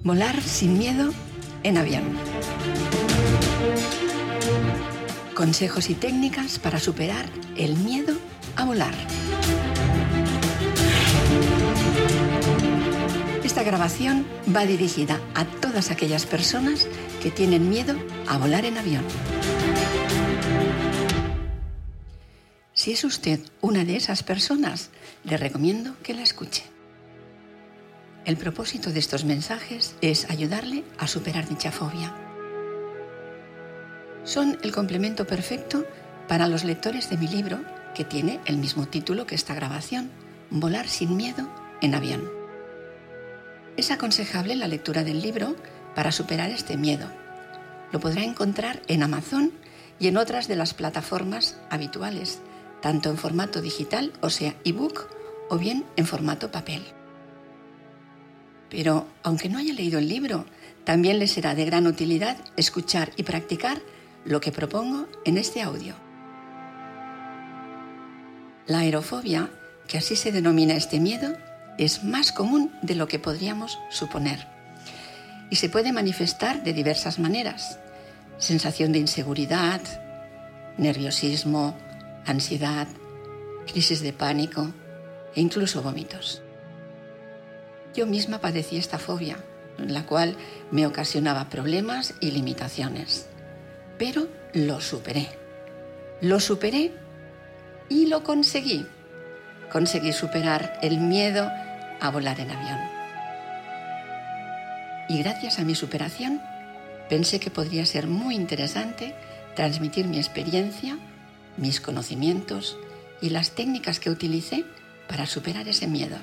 Volar sin miedo en avión. Consejos y técnicas para superar el miedo a volar. Esta grabación va dirigida a todas aquellas personas que tienen miedo a volar en avión. Si es usted una de esas personas, le recomiendo que la escuche. El propósito de estos mensajes es ayudarle a superar dicha fobia. Son el complemento perfecto para los lectores de mi libro, que tiene el mismo título que esta grabación, Volar sin miedo en avión. Es aconsejable la lectura del libro para superar este miedo. Lo podrá encontrar en Amazon y en otras de las plataformas habituales, tanto en formato digital, o sea, ebook, o bien en formato papel. Pero, aunque no haya leído el libro, también le será de gran utilidad escuchar y practicar lo que propongo en este audio. La aerofobia, que así se denomina este miedo, es más común de lo que podríamos suponer y se puede manifestar de diversas maneras: sensación de inseguridad, nerviosismo, ansiedad, crisis de pánico e incluso vómitos. Yo misma padecí esta fobia, la cual me ocasionaba problemas y limitaciones, pero lo superé. Lo superé y lo conseguí. Conseguí superar el miedo a volar en avión. Y gracias a mi superación, pensé que podría ser muy interesante transmitir mi experiencia, mis conocimientos y las técnicas que utilicé para superar ese miedo.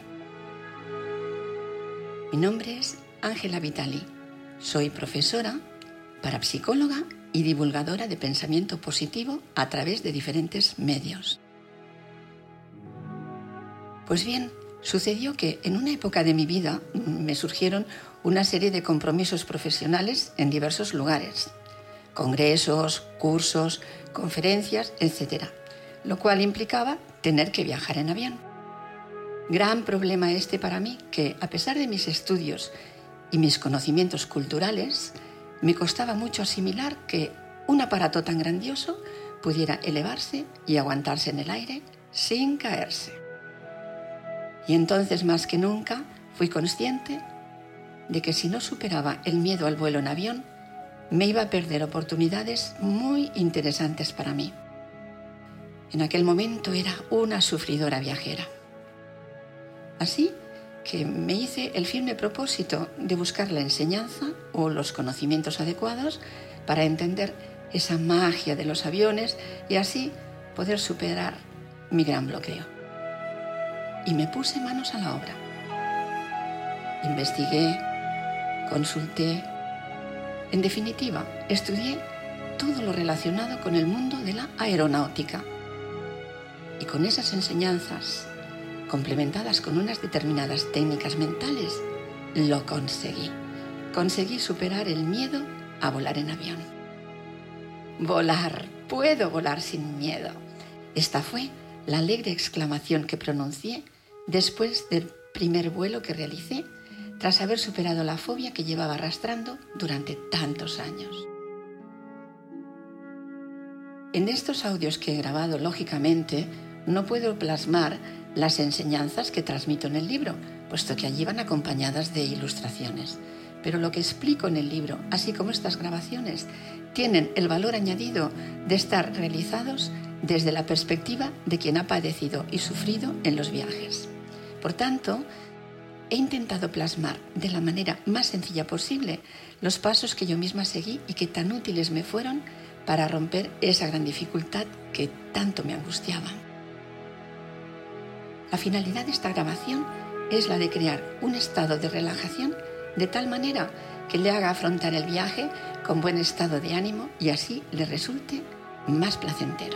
Mi nombre es Ángela Vitali. Soy profesora, parapsicóloga y divulgadora de pensamiento positivo a través de diferentes medios. Pues bien, sucedió que en una época de mi vida me surgieron una serie de compromisos profesionales en diversos lugares: congresos, cursos, conferencias, etc., lo cual implicaba tener que viajar en avión. Gran problema este para mí, que a pesar de mis estudios y mis conocimientos culturales, me costaba mucho asimilar que un aparato tan grandioso pudiera elevarse y aguantarse en el aire sin caerse. Y entonces, más que nunca, fui consciente de que si no superaba el miedo al vuelo en avión, me iba a perder oportunidades muy interesantes para mí. En aquel momento era una sufridora viajera. Así que me hice el firme propósito de buscar la enseñanza o los conocimientos adecuados para entender esa magia de los aviones y así poder superar mi gran bloqueo. Y me puse manos a la obra. Investigué, consulté, en definitiva, estudié todo lo relacionado con el mundo de la aeronáutica. Y con esas enseñanzas, complementadas con unas determinadas técnicas mentales, lo conseguí. Conseguí superar el miedo a volar en avión. Volar, puedo volar sin miedo. Esta fue la alegre exclamación que pronuncié después del primer vuelo que realicé, tras haber superado la fobia que llevaba arrastrando durante tantos años. En estos audios que he grabado, lógicamente, no puedo plasmar las enseñanzas que transmito en el libro, puesto que allí van acompañadas de ilustraciones. Pero lo que explico en el libro, así como estas grabaciones, tienen el valor añadido de estar realizados desde la perspectiva de quien ha padecido y sufrido en los viajes. Por tanto, he intentado plasmar de la manera más sencilla posible los pasos que yo misma seguí y que tan útiles me fueron para romper esa gran dificultad que tanto me angustiaba. La finalidad de esta grabación es la de crear un estado de relajación de tal manera que le haga afrontar el viaje con buen estado de ánimo y así le resulte más placentero.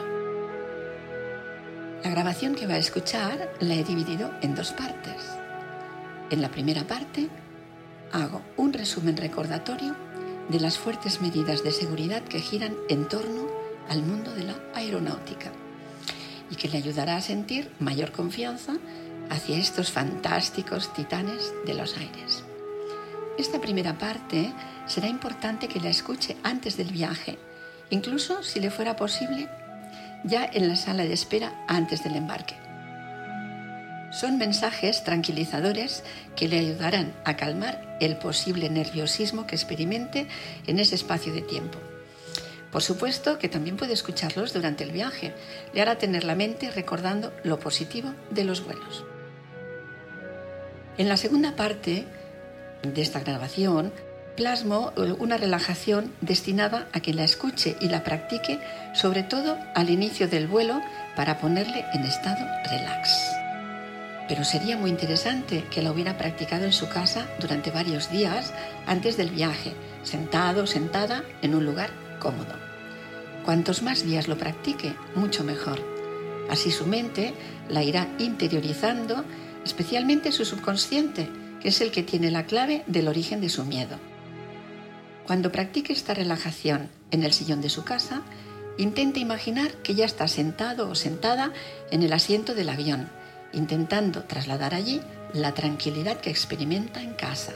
La grabación que va a escuchar la he dividido en dos partes. En la primera parte hago un resumen recordatorio de las fuertes medidas de seguridad que giran en torno al mundo de la aeronáutica y que le ayudará a sentir mayor confianza hacia estos fantásticos titanes de los aires. Esta primera parte será importante que la escuche antes del viaje, incluso si le fuera posible ya en la sala de espera antes del embarque. Son mensajes tranquilizadores que le ayudarán a calmar el posible nerviosismo que experimente en ese espacio de tiempo. Por supuesto que también puede escucharlos durante el viaje. Le hará tener la mente recordando lo positivo de los vuelos. En la segunda parte de esta grabación plasmo una relajación destinada a que la escuche y la practique, sobre todo al inicio del vuelo, para ponerle en estado relax. Pero sería muy interesante que la hubiera practicado en su casa durante varios días antes del viaje, sentado o sentada en un lugar cómodo. Cuantos más días lo practique, mucho mejor. Así su mente la irá interiorizando, especialmente su subconsciente, que es el que tiene la clave del origen de su miedo. Cuando practique esta relajación en el sillón de su casa, intente imaginar que ya está sentado o sentada en el asiento del avión, intentando trasladar allí la tranquilidad que experimenta en casa.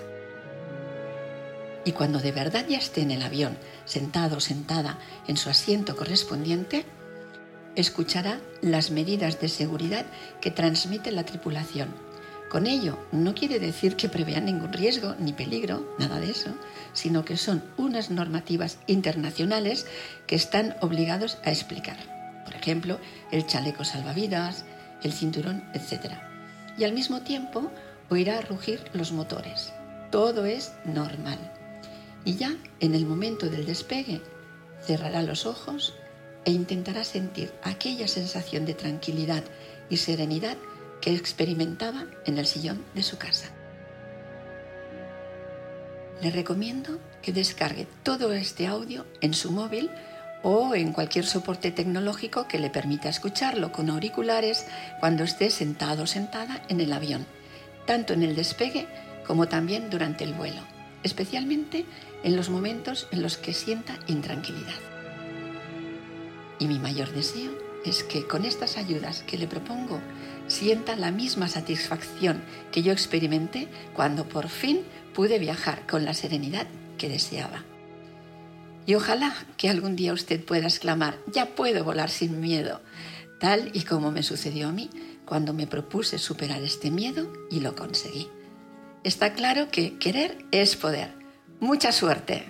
Y cuando de verdad ya esté en el avión, sentado o sentada en su asiento correspondiente, escuchará las medidas de seguridad que transmite la tripulación. Con ello no quiere decir que prevean ningún riesgo ni peligro, nada de eso, sino que son unas normativas internacionales que están obligados a explicar. Por ejemplo, el chaleco salvavidas, el cinturón, etc. Y al mismo tiempo oirá rugir los motores. Todo es normal. Y ya en el momento del despegue cerrará los ojos e intentará sentir aquella sensación de tranquilidad y serenidad que experimentaba en el sillón de su casa. Le recomiendo que descargue todo este audio en su móvil o en cualquier soporte tecnológico que le permita escucharlo con auriculares cuando esté sentado o sentada en el avión, tanto en el despegue como también durante el vuelo, especialmente en los momentos en los que sienta intranquilidad. Y mi mayor deseo es que con estas ayudas que le propongo sienta la misma satisfacción que yo experimenté cuando por fin pude viajar con la serenidad que deseaba. Y ojalá que algún día usted pueda exclamar: ya puedo volar sin miedo, tal y como me sucedió a mí cuando me propuse superar este miedo y lo conseguí. Está claro que querer es poder. ¡Mucha suerte!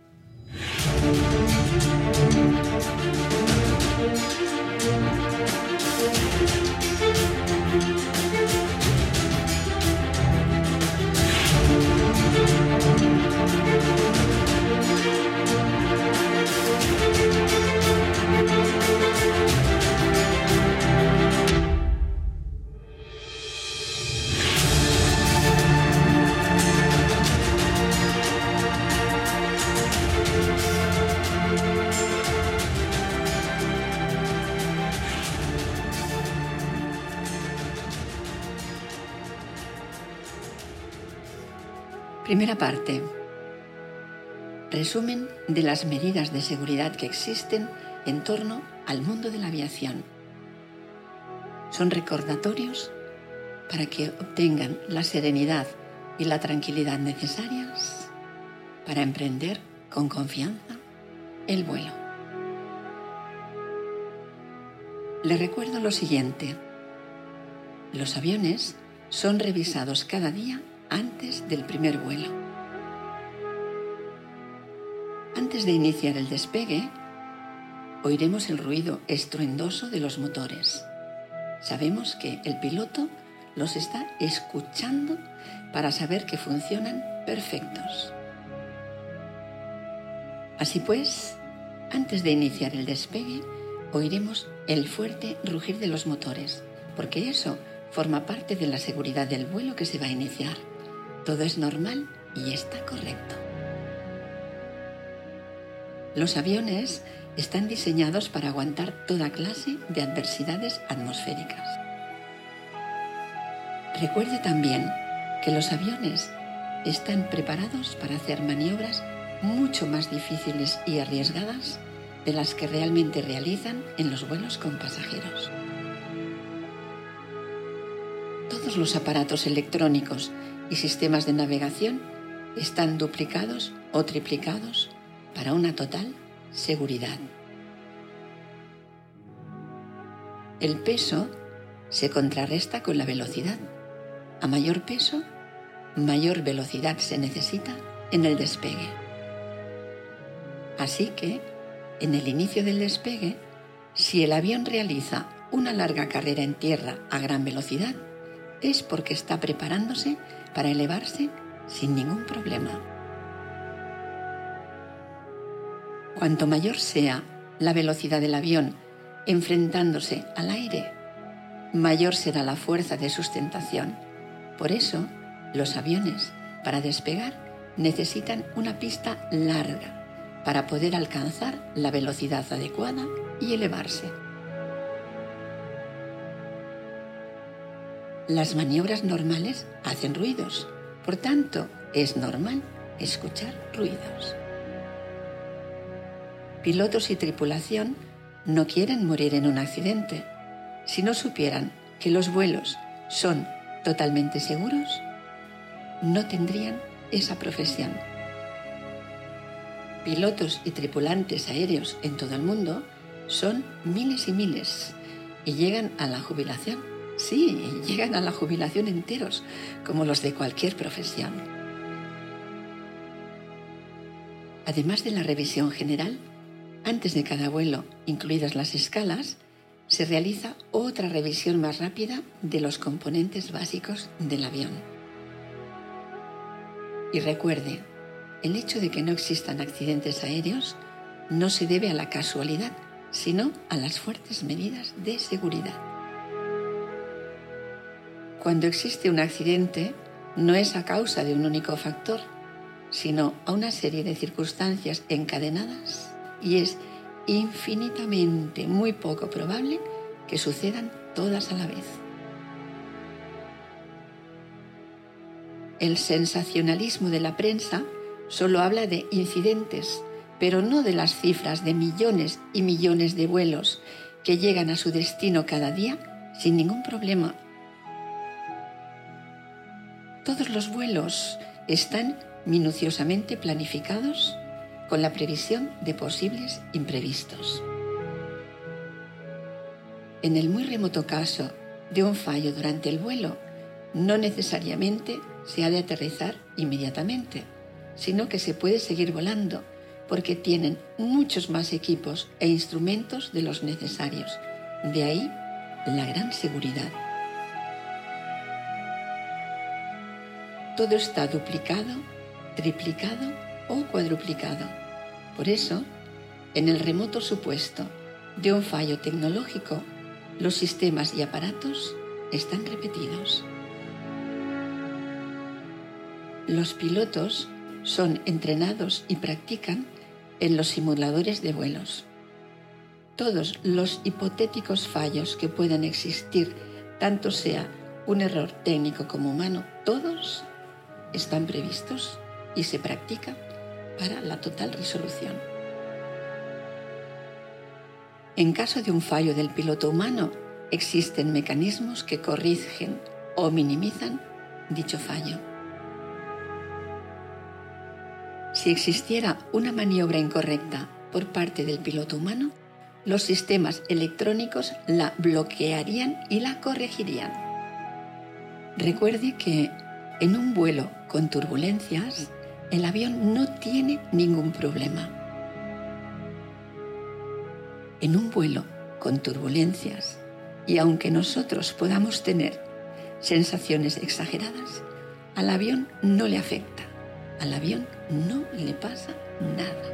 Primera parte. Resumen de las medidas de seguridad que existen en torno al mundo de la aviación. Son recordatorios para que obtengan la serenidad y la tranquilidad necesarias para emprender con confianza el vuelo. Les recuerdo lo siguiente: los aviones son revisados cada día antes del primer vuelo. Antes de iniciar el despegue, oiremos el ruido estruendoso de los motores. Sabemos que el piloto los está escuchando para saber que funcionan perfectos. Así pues, antes de iniciar el despegue, oiremos el fuerte rugir de los motores, porque eso forma parte de la seguridad del vuelo que se va a iniciar. Todo es normal y está correcto. Los aviones están diseñados para aguantar toda clase de adversidades atmosféricas. Recuerde también que los aviones están preparados para hacer maniobras mucho más difíciles y arriesgadas de las que realmente realizan en los vuelos con pasajeros. Todos los aparatos electrónicos y sistemas de navegación están duplicados o triplicados para una total seguridad. El peso se contrarresta con la velocidad. A mayor peso, mayor velocidad se necesita en el despegue. Así que, en el inicio del despegue, si el avión realiza una larga carrera en tierra a gran velocidad, es porque está preparándose para elevarse sin ningún problema. Cuanto mayor sea la velocidad del avión enfrentándose al aire, mayor será la fuerza de sustentación. Por eso, los aviones, para despegar, necesitan una pista larga para poder alcanzar la velocidad adecuada y elevarse. Las maniobras normales hacen ruidos, por tanto, es normal escuchar ruidos. Pilotos y tripulación no quieren morir en un accidente. Si no supieran que los vuelos son totalmente seguros, no tendrían esa profesión. Pilotos y tripulantes aéreos en todo el mundo son miles y miles y llegan a la jubilación. Sí, llegan a la jubilación enteros, como los de cualquier profesión. Además de la revisión general, antes de cada vuelo, incluidas las escalas, se realiza otra revisión más rápida de los componentes básicos del avión. Y recuerde, el hecho de que no existan accidentes aéreos no se debe a la casualidad, sino a las fuertes medidas de seguridad. Cuando existe un accidente, no es a causa de un único factor, sino a una serie de circunstancias encadenadas, y es infinitamente muy poco probable que sucedan todas a la vez. El sensacionalismo de la prensa solo habla de incidentes, pero no de las cifras de millones y millones de vuelos que llegan a su destino cada día sin ningún problema. Todos los vuelos están minuciosamente planificados con la previsión de posibles imprevistos. En el muy remoto caso de un fallo durante el vuelo, no necesariamente se ha de aterrizar inmediatamente, sino que se puede seguir volando porque tienen muchos más equipos e instrumentos de los necesarios. De ahí la gran seguridad. Todo está duplicado, triplicado o cuadruplicado. Por eso, en el remoto supuesto de un fallo tecnológico, los sistemas y aparatos están repetidos. Los pilotos son entrenados y practican en los simuladores de vuelos. Todos los hipotéticos fallos que puedan existir, tanto sea un error técnico como humano, todos están previstos y se practica para la total resolución. En caso de un fallo del piloto humano, existen mecanismos que corrigen o minimizan dicho fallo. Si existiera una maniobra incorrecta por parte del piloto humano, los sistemas electrónicos la bloquearían y la corregirían. Recuerde que en un vuelo con turbulencias, el avión no tiene ningún problema. En un vuelo con turbulencias, y aunque nosotros podamos tener sensaciones exageradas, al avión no le afecta, al avión no le pasa nada.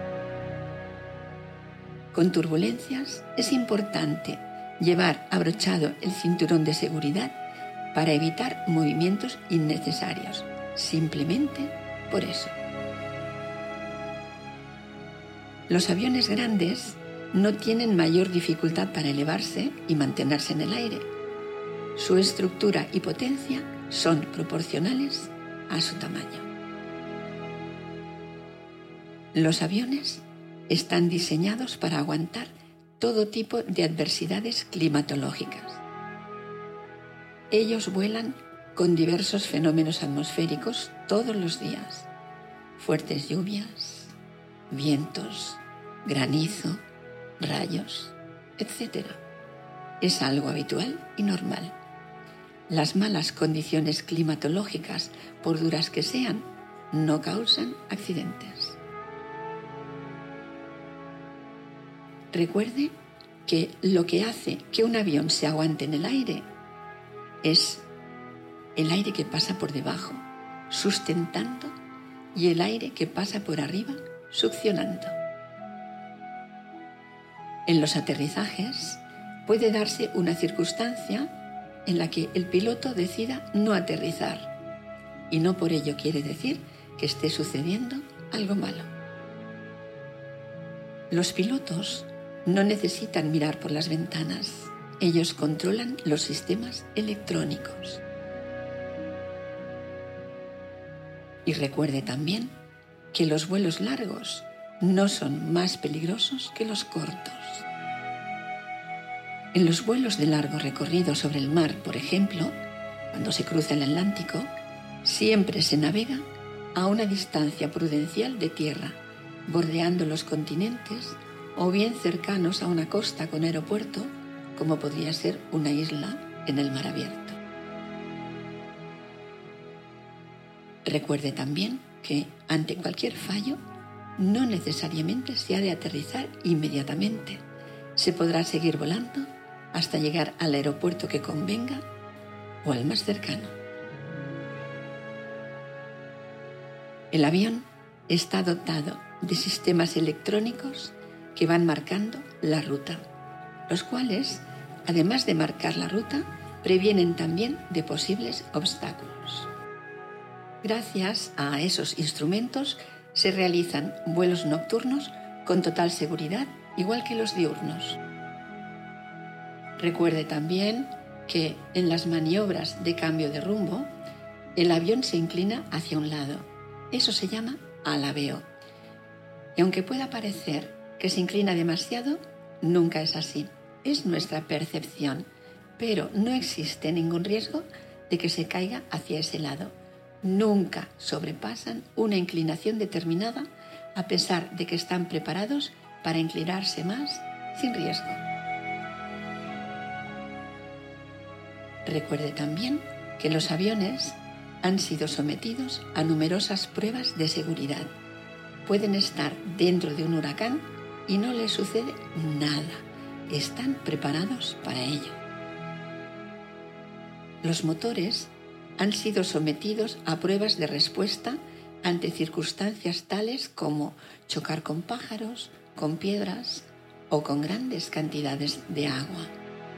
Con turbulencias es importante llevar abrochado el cinturón de seguridad para evitar movimientos innecesarios, simplemente por eso. Los aviones grandes no tienen mayor dificultad para elevarse y mantenerse en el aire. Su estructura y potencia son proporcionales a su tamaño. Los aviones están diseñados para aguantar todo tipo de adversidades climatológicas. Ellos vuelan con diversos fenómenos atmosféricos todos los días fuertes lluvias, vientos, granizo, rayos, etc. Es algo habitual y normal. Las malas condiciones climatológicas, por duras que sean, no causan accidentes. Recuerde que lo que hace que un avión se aguante en el aire es el aire que pasa por debajo, sustentando, y el aire que pasa por arriba, succionando. En los aterrizajes puede darse una circunstancia en la que el piloto decida no aterrizar, y no por ello quiere decir que esté sucediendo algo malo. Los pilotos no necesitan mirar por las ventanas. Ellos controlan los sistemas electrónicos. Y recuerde también que los vuelos largos no son más peligrosos que los cortos. En los vuelos de largo recorrido sobre el mar, por ejemplo, cuando se cruza el Atlántico, siempre se navega a una distancia prudencial de tierra, bordeando los continentes o bien cercanos a una costa con aeropuerto, como podría ser una isla en el mar abierto. Recuerde también que ante cualquier fallo no necesariamente se ha de aterrizar inmediatamente. Se podrá seguir volando hasta llegar al aeropuerto que convenga o al más cercano. El avión está dotado de sistemas electrónicos que van marcando la ruta, los cuales, además de marcar la ruta, previenen también de posibles obstáculos. Gracias a esos instrumentos se realizan vuelos nocturnos con total seguridad, igual que los diurnos. Recuerde también que en las maniobras de cambio de rumbo, el avión se inclina hacia un lado. Eso se llama alabeo. Y aunque pueda parecer que se inclina demasiado, nunca es así. Es nuestra percepción, pero no existe ningún riesgo de que se caiga hacia ese lado. Nunca sobrepasan una inclinación determinada, a pesar de que están preparados para inclinarse más sin riesgo. Recuerde también que los aviones han sido sometidos a numerosas pruebas de seguridad. Pueden estar dentro de un huracán y no les sucede nada. Están preparados para ello. Los motores han sido sometidos a pruebas de respuesta ante circunstancias tales como chocar con pájaros, con piedras o con grandes cantidades de agua.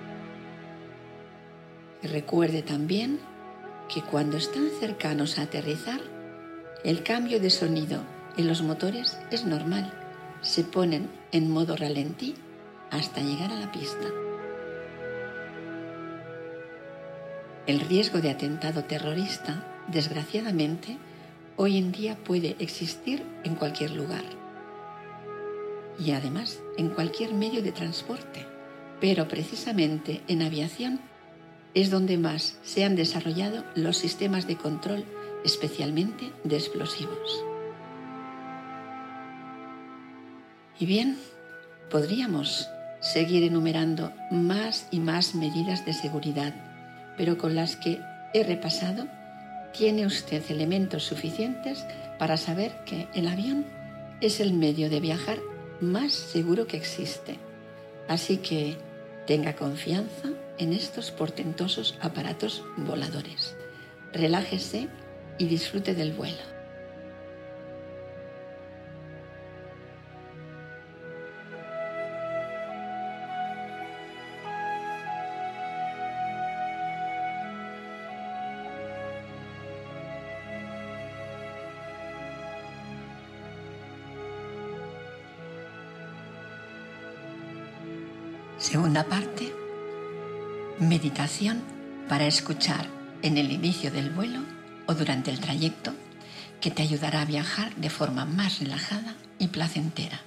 Y recuerde también que cuando están cercanos a aterrizar, el cambio de sonido en los motores es normal. Se ponen en modo ralentí hasta llegar a la pista. El riesgo de atentado terrorista, desgraciadamente, hoy en día puede existir en cualquier lugar y además en cualquier medio de transporte, pero precisamente en aviación es donde más se han desarrollado los sistemas de control, especialmente de explosivos. Y bien, podríamos seguir enumerando más y más medidas de seguridad, pero con las que he repasado, tiene usted elementos suficientes para saber que el avión es el medio de viajar más seguro que existe. Así que tenga confianza en estos portentosos aparatos voladores. Relájese y disfrute del vuelo. Segunda parte, meditación para escuchar en el inicio del vuelo o durante el trayecto, que te ayudará a viajar de forma más relajada y placentera.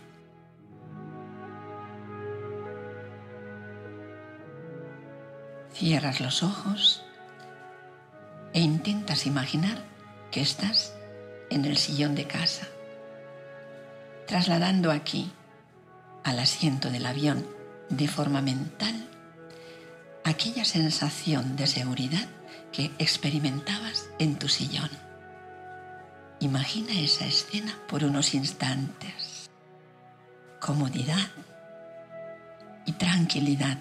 Cierras los ojos e intentas imaginar que estás en el sillón de casa, trasladando aquí, al asiento del avión, de forma mental, aquella sensación de seguridad que experimentabas en tu sillón. Imagina esa escena por unos instantes. Comodidad y tranquilidad.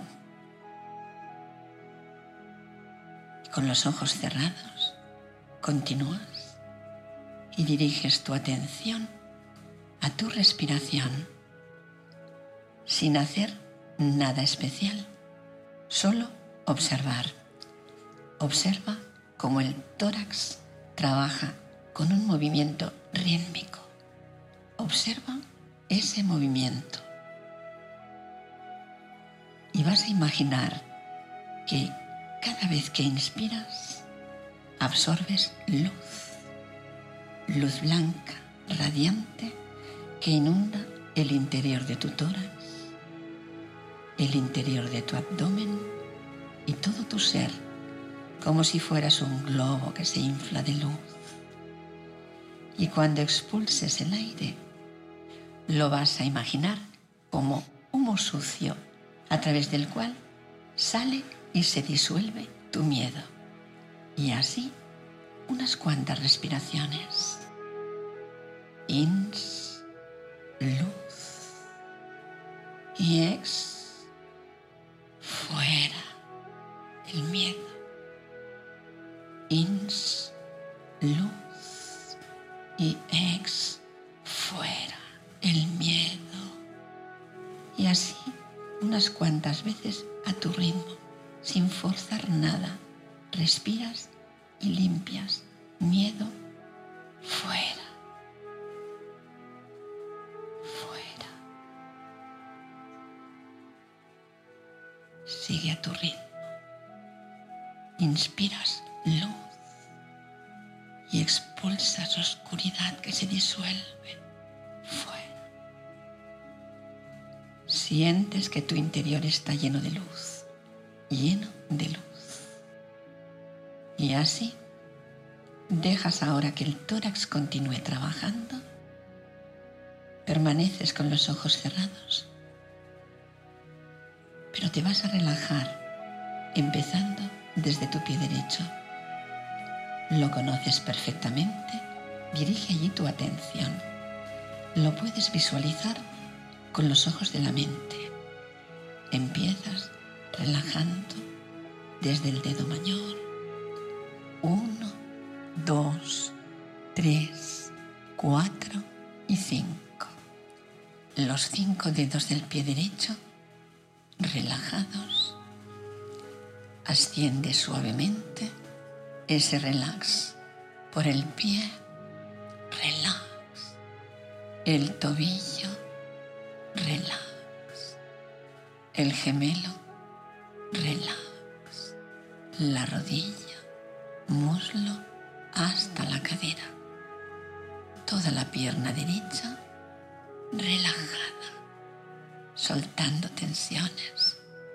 Con los ojos cerrados, continúas y diriges tu atención a tu respiración, sin hacer nada especial, solo observar. Observa cómo el tórax trabaja con un movimiento rítmico. Observa ese movimiento y vas a imaginar que cada vez que inspiras, absorbes luz blanca, radiante, que inunda el interior de tu tórax, el interior de tu abdomen y todo tu ser, como si fueras un globo que se infla de luz. Y cuando expulses el aire, lo vas a imaginar como humo sucio a través del cual sale y se disuelve tu miedo. Y así unas cuantas respiraciones. Ins, luz. Y ex, fuera el miedo. Ins, luz. Y ex, fuera el miedo. Y así unas cuantas veces a tu ritmo, sin forzar nada. Respiras y limpias miedo fuera. Fuera. Sigue a tu ritmo. Inspiras luz y expulsas oscuridad que se disuelve fuera. Sientes que tu interior está lleno de luz, lleno de luz. Y así dejas ahora que el tórax continúe trabajando. Permaneces con los ojos cerrados, pero te vas a relajar empezando desde tu pie derecho. Lo conoces perfectamente, dirige allí tu atención. Lo puedes visualizar con los ojos de la mente. Empiezas relajando desde el dedo mayor. 1, 2, 3, 4 y 5. Los 5 dedos del pie derecho relajados. Asciende suavemente ese relax por el pie. Relax. El tobillo. Relax. El gemelo. Relax. La rodilla. Muslo hasta la cadera. Toda la pierna derecha relajada, soltando tensiones.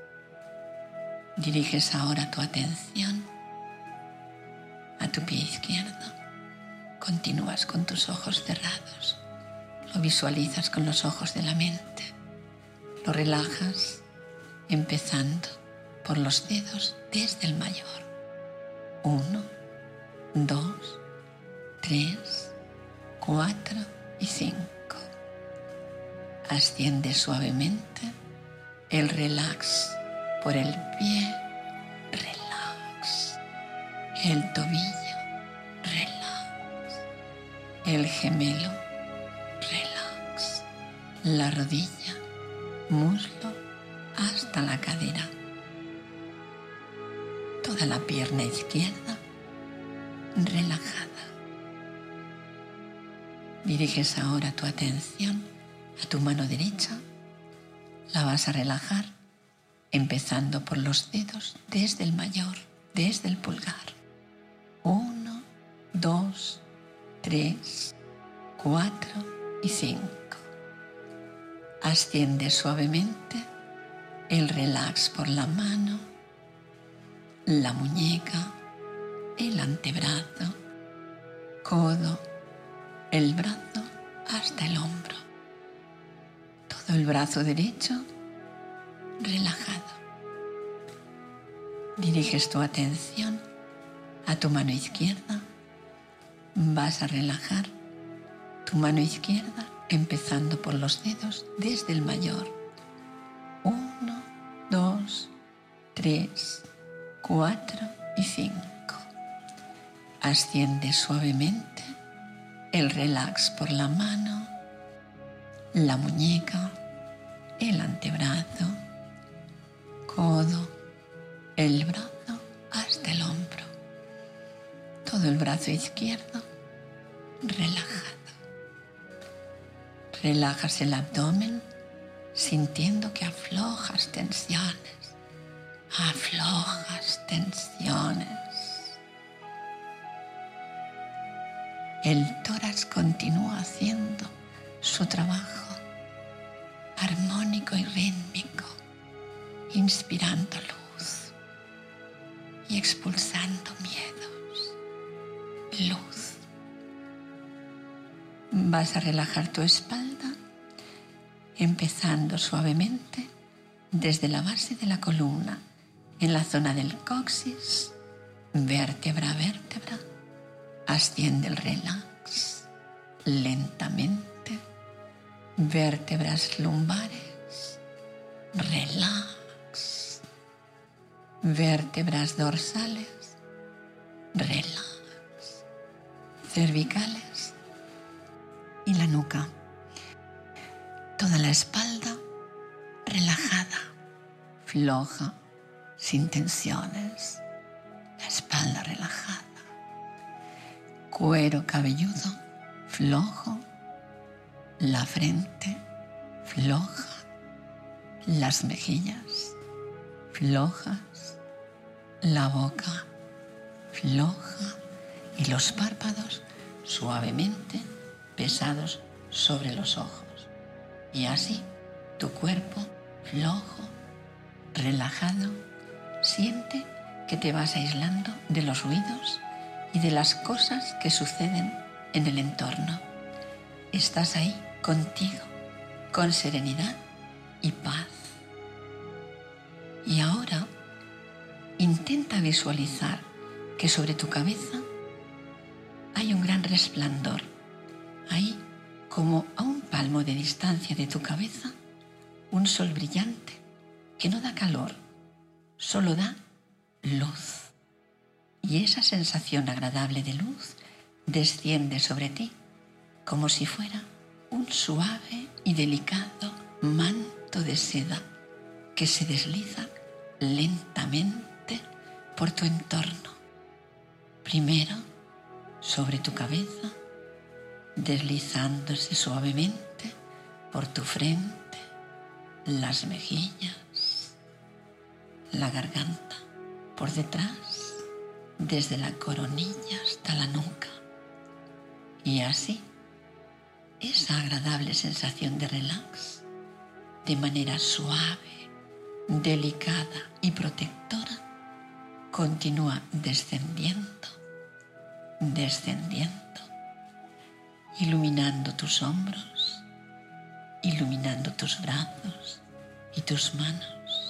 Diriges ahora tu atención a tu pie izquierdo. Continúas con tus ojos cerrados. Lo visualizas con los ojos de la mente. Lo relajas empezando por los dedos desde el mayor. 1, 2, 3, 4 y 5. Asciende suavemente el relax por el pie. Relax. El tobillo. Relax. El gemelo. Relax. La rodilla. Muslo hasta la cadera. Toda la pierna izquierda relajada. Diriges ahora tu atención a tu mano derecha. La vas a relajar empezando por los dedos desde el mayor, desde el pulgar. 1, 2, 3, 4 y 5. Asciende suavemente el relax por la mano, la muñeca, el antebrazo, codo, el brazo hasta el hombro. Todo el brazo derecho relajado. Diriges tu atención a tu mano izquierda. Vas a relajar tu mano izquierda empezando por los dedos desde el mayor. 1, 2, 3, 4 y 5. Asciende suavemente el relax por la mano, la muñeca, el antebrazo, codo, el brazo hasta el hombro. Todo el brazo izquierdo relajado. Relajas el abdomen sintiendo que aflojas tensiones. Aflojas tensiones. El tórax continúa haciendo su trabajo armónico y rítmico, inspirando luz y expulsando miedos. Luz. Vas a relajar tu espalda, empezando suavemente desde la base de la columna, en la zona del coxis, vértebra a vértebra. Asciende el relax lentamente, vértebras lumbares, relax, vértebras dorsales, relax, cervicales y la nuca. Toda la espalda relajada, floja, sin tensiones, la espalda relajada. Cuero cabelludo flojo, la frente floja, las mejillas flojas, la boca floja y los párpados suavemente pesados sobre los ojos. Y así tu cuerpo flojo, relajado, siente que te vas aislando de los ruidos y de las cosas que suceden en el entorno. Estás ahí contigo, con serenidad y paz. Y ahora intenta visualizar que sobre tu cabeza hay un gran resplandor. Ahí, como a un palmo de distancia de tu cabeza, un sol brillante que no da calor, solo da luz. Y esa sensación agradable de luz desciende sobre ti como si fuera un suave y delicado manto de seda que se desliza lentamente por tu entorno. Primero sobre tu cabeza, deslizándose suavemente por tu frente, las mejillas, la garganta, por detrás, desde la coronilla hasta la nuca. Y así, esa agradable sensación de relax, de manera suave, delicada y protectora, continúa descendiendo, descendiendo, iluminando tus hombros, iluminando tus brazos y tus manos.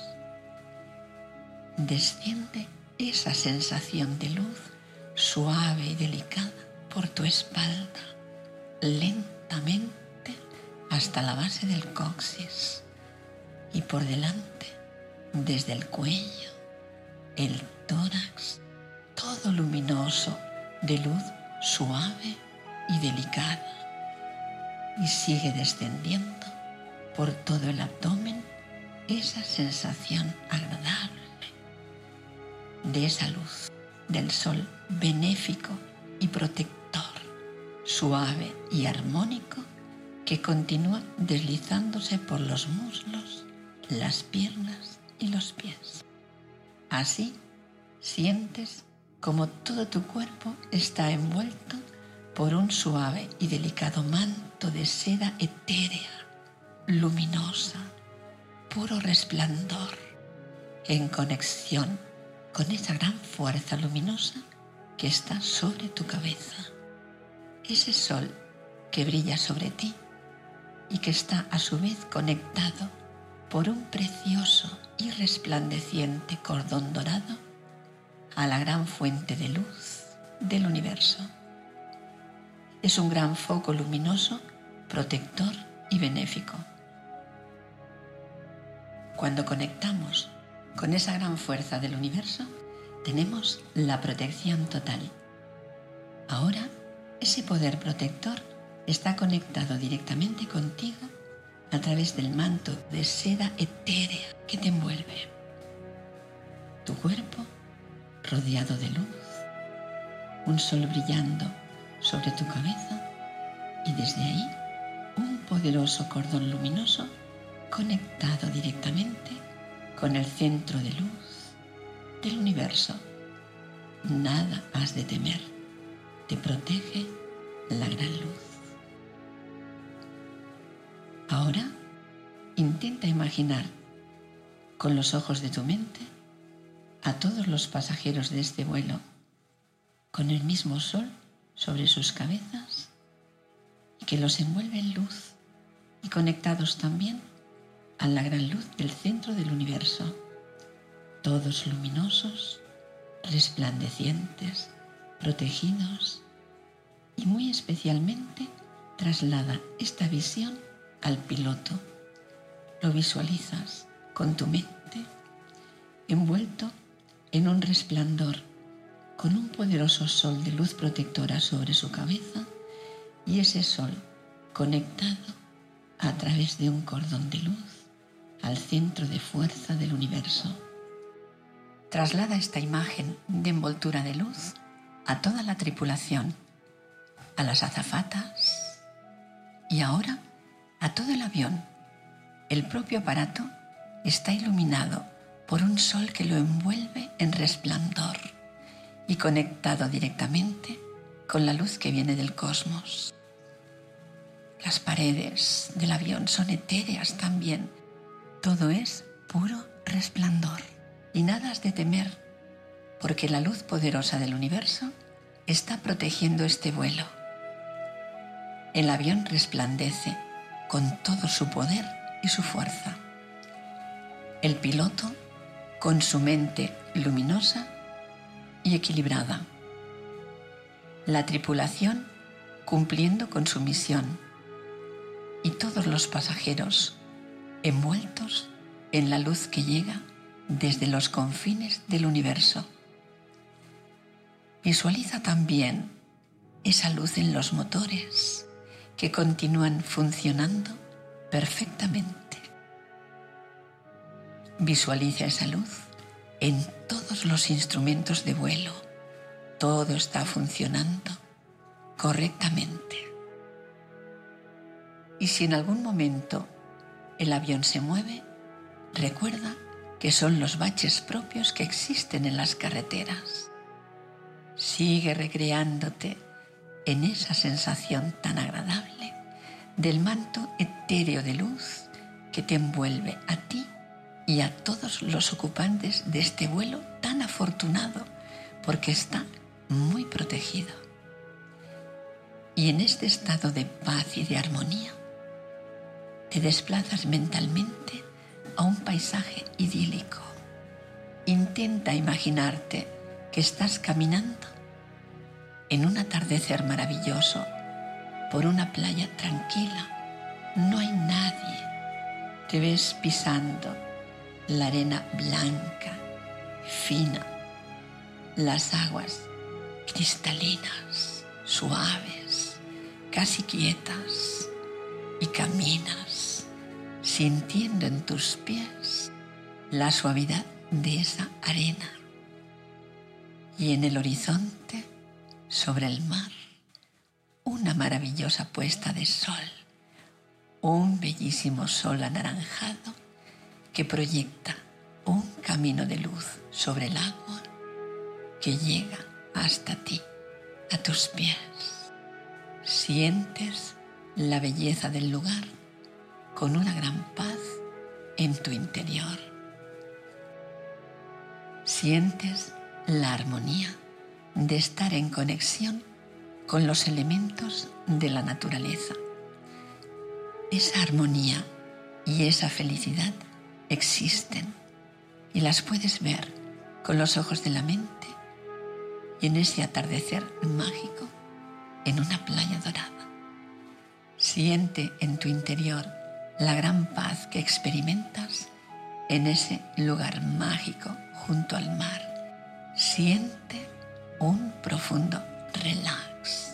Desciende esa sensación de luz suave y delicada por tu espalda, lentamente hasta la base del coxis y por delante, desde el cuello, el tórax, todo luminoso de luz suave y delicada. Y sigue descendiendo por todo el abdomen esa sensación agradable de esa luz del sol benéfico y protector, suave y armónico, que continúa deslizándose por los muslos, las piernas y los pies. Así sientes como todo tu cuerpo está envuelto por un suave y delicado manto de seda etérea, luminosa, puro resplandor, en conexión con esa gran fuerza luminosa que está sobre tu cabeza. Ese sol que brilla sobre ti y que está a su vez conectado por un precioso y resplandeciente cordón dorado a la gran fuente de luz del universo. Es un gran foco luminoso, protector y benéfico. Cuando conectamos con esa gran fuerza del universo, tenemos la protección total. Ahora, ese poder protector está conectado directamente contigo a través del manto de seda etérea que te envuelve. Tu cuerpo rodeado de luz, un sol brillando sobre tu cabeza y desde ahí un poderoso cordón luminoso conectado directamente con el centro de luz del universo. Nada has de temer, te protege la gran luz. Ahora intenta imaginar con los ojos de tu mente a todos los pasajeros de este vuelo con el mismo sol sobre sus cabezas y que los envuelve en luz y conectados también a la gran luz del centro del universo, todos luminosos, resplandecientes, protegidos, y muy especialmente traslada esta visión al piloto. Lo visualizas con tu mente envuelto en un resplandor con un poderoso sol de luz protectora sobre su cabeza y ese sol conectado a través de un cordón de luz al centro de fuerza del universo. Traslada esta imagen de envoltura de luz a toda la tripulación, a las azafatas y ahora a todo el avión. El propio aparato está iluminado por un sol que lo envuelve en resplandor y conectado directamente con la luz que viene del cosmos. Las paredes del avión son etéreas también. Todo es puro resplandor y nada has de temer, porque la luz poderosa del universo está protegiendo este vuelo. El avión resplandece con todo su poder y su fuerza. El piloto con su mente luminosa y equilibrada. La tripulación cumpliendo con su misión y todos los pasajeros envueltos en la luz que llega desde los confines del universo. Visualiza también esa luz en los motores que continúan funcionando perfectamente. Visualiza esa luz en todos los instrumentos de vuelo. Todo está funcionando correctamente. Y si en algún momento el avión se mueve, recuerda que son los baches propios que existen en las carreteras. Sigue recreándote en esa sensación tan agradable del manto etéreo de luz que te envuelve a ti y a todos los ocupantes de este vuelo tan afortunado, porque está muy protegido. Y en este estado de paz y de armonía, te desplazas mentalmente a un paisaje idílico. Intenta imaginarte que estás caminando en un atardecer maravilloso por una playa tranquila. No hay nadie. Te ves pisando la arena blanca, fina, las aguas cristalinas, suaves, casi quietas, y caminas sintiendo en tus pies la suavidad de esa arena. Y en el horizonte, sobre el mar, una maravillosa puesta de sol, un bellísimo sol anaranjado que proyecta un camino de luz sobre el agua que llega hasta ti, a tus pies. Sientes la belleza del lugar con una gran paz en tu interior. Sientes la armonía de estar en conexión con los elementos de la naturaleza. Esa armonía y esa felicidad existen y las puedes ver con los ojos de la mente y en ese atardecer mágico en una playa dorada. Siente en tu interior la gran paz que experimentas en ese lugar mágico junto al mar. Siente un profundo relax.